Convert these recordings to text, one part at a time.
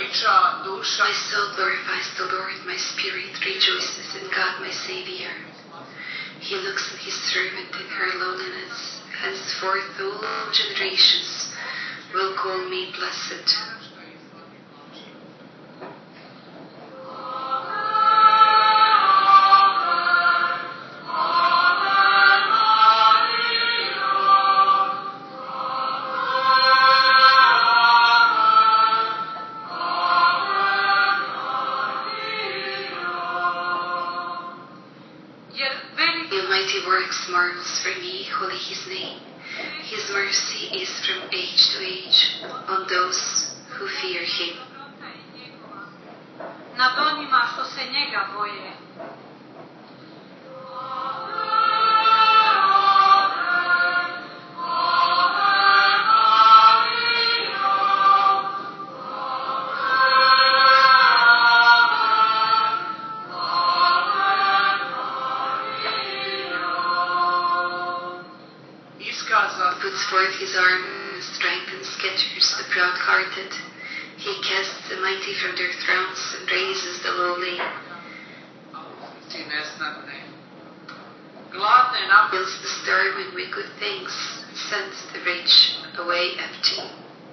My soul glorifies the Lord, my spirit rejoices in God my Saviour. He looks on his servant in her lowliness. Henceforth all generations will call me blessed. Marvels for me, holy his name. His mercy is from age to age on those who fear him. Nad onima što se njega boje. Puts forth his arm, strengthens, scatters the proud-hearted. He casts the mighty from their thrones and raises the lowly. Fills the starving with good things, sends the rich away empty.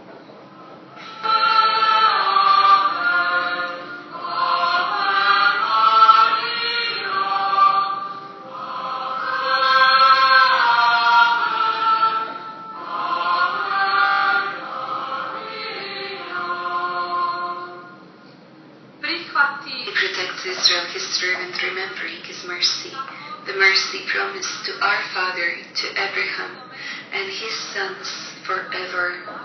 Israel, his servant, remembering his mercy, the mercy promised to our father, to Abraham, and his sons forever.